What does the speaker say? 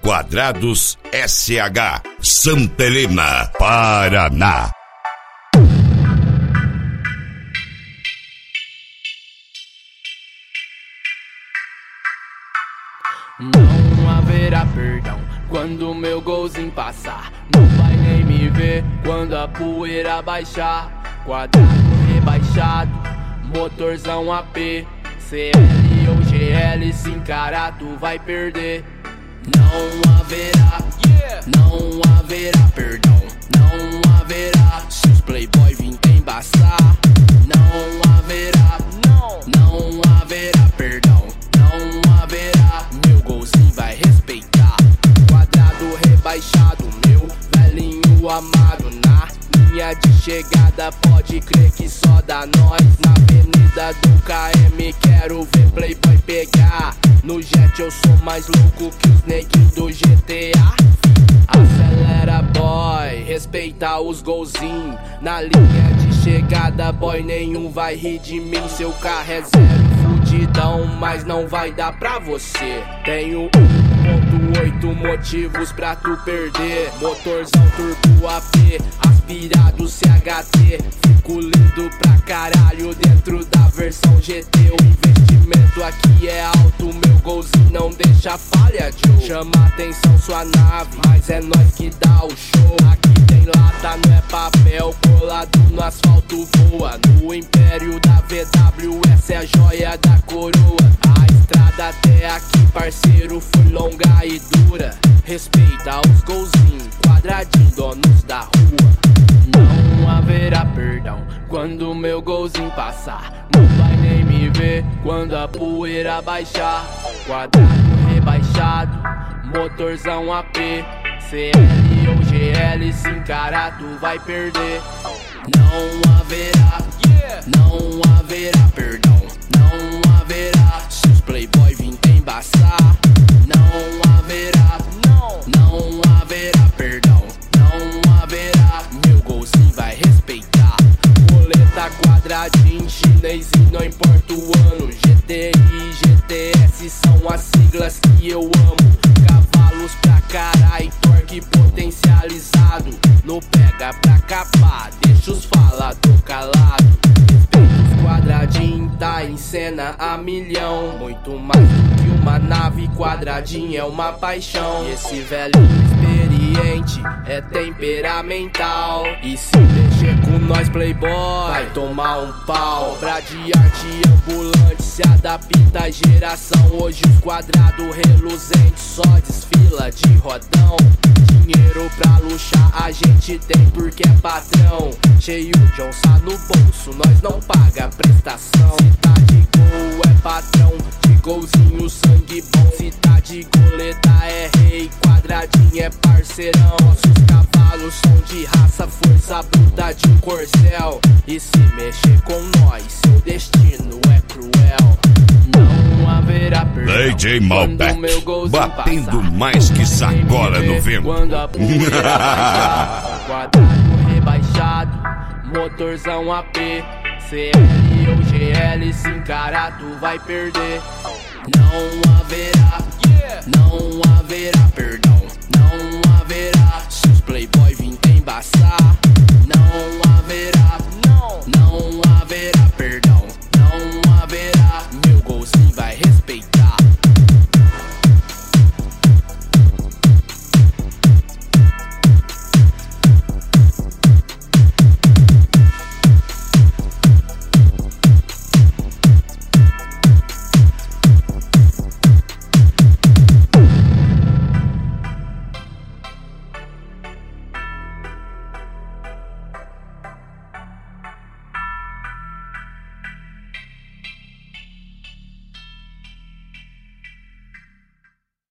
Quadrados SH, Santa Helena, Paraná. Não haverá perdão quando meu golzinho passar. Não vai nem me ver quando a poeira baixar. Quadrado rebaixado, motorzão AP, CL ou GL, se encarar tu vai perder. Não haverá, não haverá perdão. Não haverá se os playboy vim embaçar. Não haverá, não haverá perdão. Não haverá, meu golzinho vai respeitar. Quadrado rebaixado, meu velhinho amado. Na linha de chegada pode crer que só dá nós. Na avenida do KM quero ver playboy pegar. No jet eu sou mais louco que os neguinhos do GTA. Acelera boy, respeita os golzinhos. Na linha de chegada boy, nenhum vai rir de mim. Seu carro é zero fudidão, mas não vai dar pra você. Tenho 1.8 motivos pra tu perder. Motorzão turbo AP, aspirado CHT. Fico lindo pra caralho dentro da versão GT. O investimento aqui é alto, meu golzinho não deixa falha, Joe. Chama atenção sua nave, mas é nós que dá o show. Aqui tem lata, não é papel, colado no asfalto voa. No império da VW, essa é a joia da coroa. A estrada até aqui, parceiro, foi longa e dura. Respeita os golzinhos, quadradinho, donos da rua. Não haverá perdão quando meu golzinho passar. Não vai nem me ver quando a poeira baixar. Quadrado rebaixado, motorzão AP, CL ou GL, se encarar tu vai perder. Não haverá, não haverá perdão. Não haverá se os playboy vim embaçar. Não haverá, não haverá perdão. Não haverá, meu golzinho vai respeitar. Roleta quadradinho, chinês e não importa o ano. GTI e GTS são as siglas que eu amo. Cavalos pra caralho, torque potencializado. No pega pra capar, deixa os falador calado. Respeita os quadradinho, tá em cena a milhão. Muito mais do que uma nave, quadradinho é uma paixão. E esse velho experiente é temperamental. E se mexer com nós playboy, vai tomar um pau. Obra de arte ambulante, se adapta à geração. Hoje os quadrados reluzentes só desfila de rodão. Dinheiro pra luxar a gente tem porque é patrão. Cheio de onça no bolso, nós não paga prestação. Se tá de gol é patrão, de golzinho sangue bom. Se tá de goleta é rei, quadradinho é parceirão. Nossos cavalos são de raça, força bruta de um corcel. E se mexer com nós, seu destino é cruel. Não haverá perdão DJ Malbec, batendo passar. mais que sacola no vento. Quando a poeira baixar, quadrado rebaixado, motorzão AP, CL ou GL, se encarar tu vai perder. Não haverá, não haverá perdão.